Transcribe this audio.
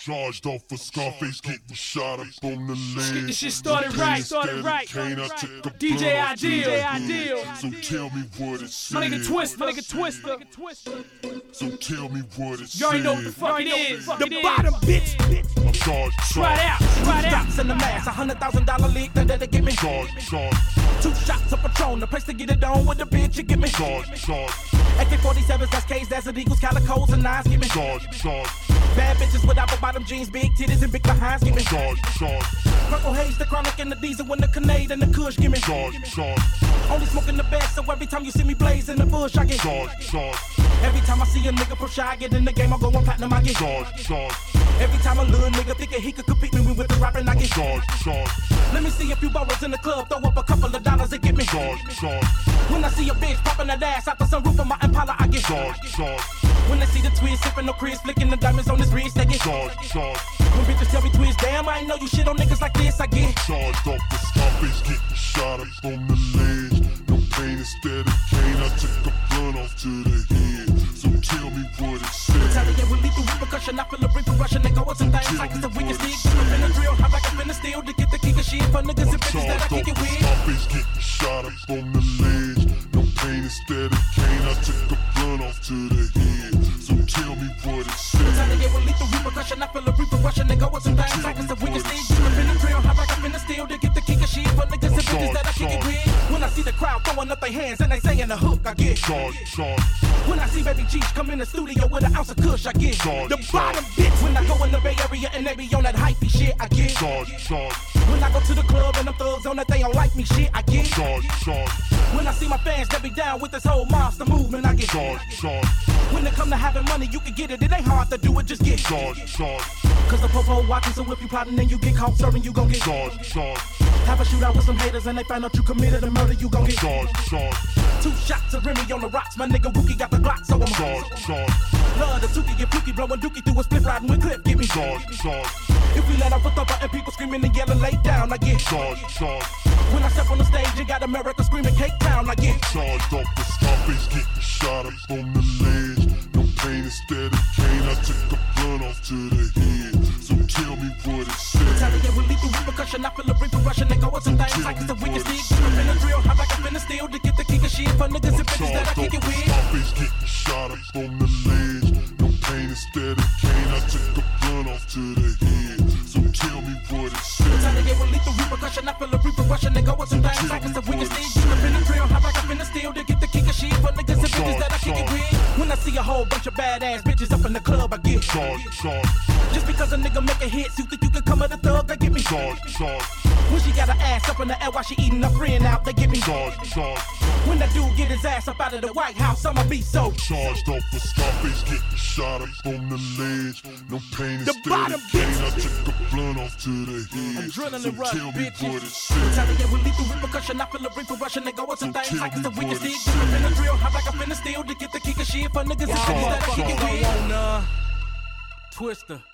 Charged off for Scarface, getting shot up on the ledge. This shit started right. DJ Ideal. So tell me what it says. My nigga Twister. So tell me what it says. You already know what the fuck it is. The bottom bitch. I'm charged. Try it out. Shots in the mask, $100,000 leak that they give me. Charged. 2 shots of Patron, the place to get it on with the bitch you give me. Charged. AK-47s, that's K's, that's Eagles, Calicos, and 9s, give me. Charged. Bad bitches with apple bottom jeans, big titties and big behinds, give me. Charged. Purple haze, the chronic and the diesel, when the Canade and the Kush, give me. Charged. Only smoking the best, so every time you see me blaze in the bush, I get. Charged. Every time I see a nigga push, I get in the game, I go on platinum, I get. Charged. Every time a little nigga thinking he could compete me with the rapping, I get. Charged. Let me see a few ballers in the club, throw up a couple of dollars and get me. Charged. When I see a bitch popping that ass out the sunroof of my Impala, I get. Charged. When I see the twins sipping no Chris, flicking the diamonds on his wrist, they get. Charged. When bitches tell me twins, damn, I ain't know you shit on niggas like this, I get. Charged off the Scarface, getting shot up on the ledge. No pain instead of cane, I took a blunt off to the head. So tell me what it says. Retaliate with lethal repercussion, I feel a repercussion, they go with some things like it's a wicked stick. I'm in the drill, hop like I'm in the steel to get the king of shit for niggas and bitches that I kick it with. Scarface getting shot up on the ledge. No pain instead of cane, I took a blunt off to the head. So tell me what it says. Retaliate with lethal repercussion, I feel a repercussion, they go with some things like it's a wicked stick. I'm in the drill, hop like I'm in the steel to get the king of shit for niggas and bitches that I kick it with. When I see the crowd throwing up their hands and they saying the hook, I get. Charged. When I see Baby Cheech come in the studio with an ounce of kush, I get. The bottom bitch. When I go in the Bay Area and they be on that hypey shit, I get. Charged. When I go to the club and them thugs on that they don't like me shit, I get. Charged. When I see my fans that be down with this whole monster movement, I get. Charged. When it come to having money, you can get it. It ain't hard to do it, just get. Charged. Cause the popo watching, so if you plotting and you get caught serving, you gon' get. Charged. Have a shootout with some haters and they find out you committed a murder, you gon' get. Charged. 2 shots of Remy on the rocks, my nigga Wookie got the Glock, so I'm Charged. Love the Tookie, get Pookie, blowing Dookie through a split riding with Cliff, get me. Charged. If we let off a thumper and people screaming and yelling, lay down, I get. Charged. When I step on the stage and got America screaming, Cape Town, I get. Charged off the Scarface, getting shot up on the ledge. No pain instead of cane, I took a blunt off to the head. So tell me what it says. Retaliate with lethal repercussion, I feel a repercussion, they go with some things like it's a wicked stick. I'm in the drill, hop like I'm in the steel to get the king of shit for niggas and bitches that I kick it with. Scarface getting shot up on the ledge. No pain instead of cane, I took a blunt off to the head. So tell me what it says. Retaliate with lethal repercussion, I feel a repercussion, they go with some things like it's a wicked stick. I'm in the drill, hop like I'm in the steel to get the king of shit for niggas and bitches that I kick it with. When I see a whole bunch of badass bitches up in the club, I get. Charged. Just because a nigga make a hit, you think you can come at a thug, they get me. Charged. When she got her ass up in the air while she eating her friend out, they get me. Charged. When that dude get his ass up out of the White House, I'ma be so. Charged off for Scarface, getting shot up on the ledge. No pain The instead bottom of cane, I bitch. took a blunt off to the head. Adrenaline So rush, tell me bitches. what it says. Retaliate with lethal repercussion, I feel a repercussion, they go with some things like it's a wicked stick. I'm in the drill, hop like I'm in the steel to get the kick of shit for niggas and bitches that I kick it with. Twister.